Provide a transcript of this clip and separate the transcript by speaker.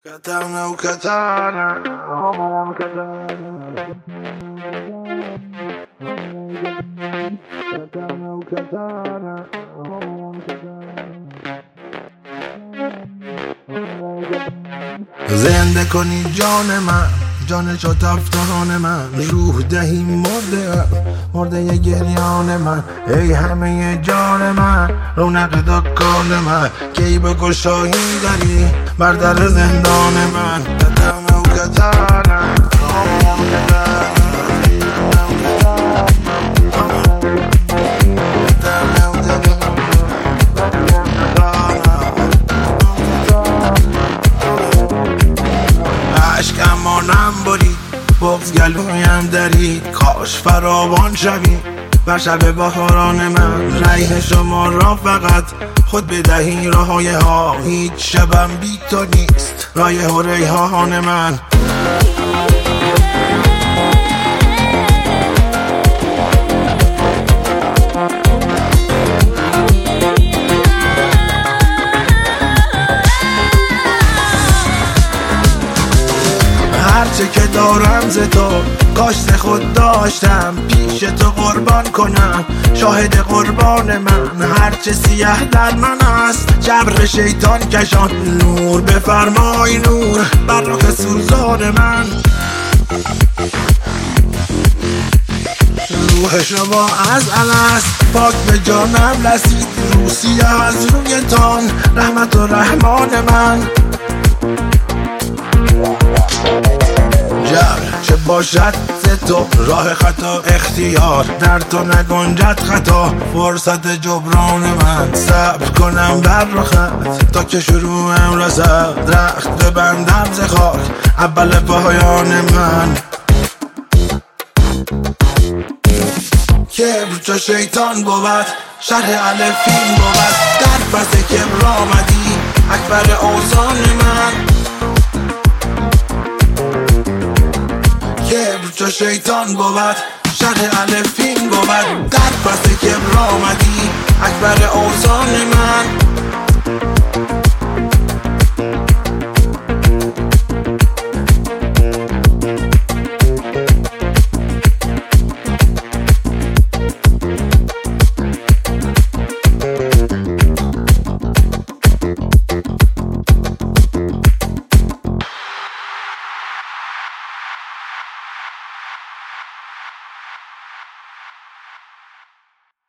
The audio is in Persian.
Speaker 1: Katana o katana, oh katana. Katana o katana, oh katana. زنده کنی جان من، جان شد افتان من، روح دهی مرده گریان من. ای همه جان من، رونق دکان من، کی به گشایی داری بر در زندان من. کتم و کتانم اشکمانم برید، بغض گلویم درید. کاش فراوان شوی بر شب بهاران من. ریح شما را فقط خود بدهی راهای ها، هیچ شبم بی تو نیست رایح و ریحان من. هرچه که دارم ز تو کاشت خود داشتم، پیش تو قربان کنم شاهد قربان من. هرچه سیه در من است جبر شیطان کشان، نور بفرمای نور بر رخ سوزان من. روح شما از الست پاک به جانم رسید، روسیه از رویتان رحمت و رحمان من. چه باشد ز تو راه خطا اختیار، در تو نگنجد خطا فرصت جبران من. صبر کنم بر رخت تا که شروعم رسد، رخت ببندم ز خاک اول پایان من. کبر چو شیطان بود شرح الفین بود، در پس کبر آمدی اکبر اوزان من. کبر چو شیطان بود شرح الفین بود، در پس کبر آمدی اکبر اوزان من.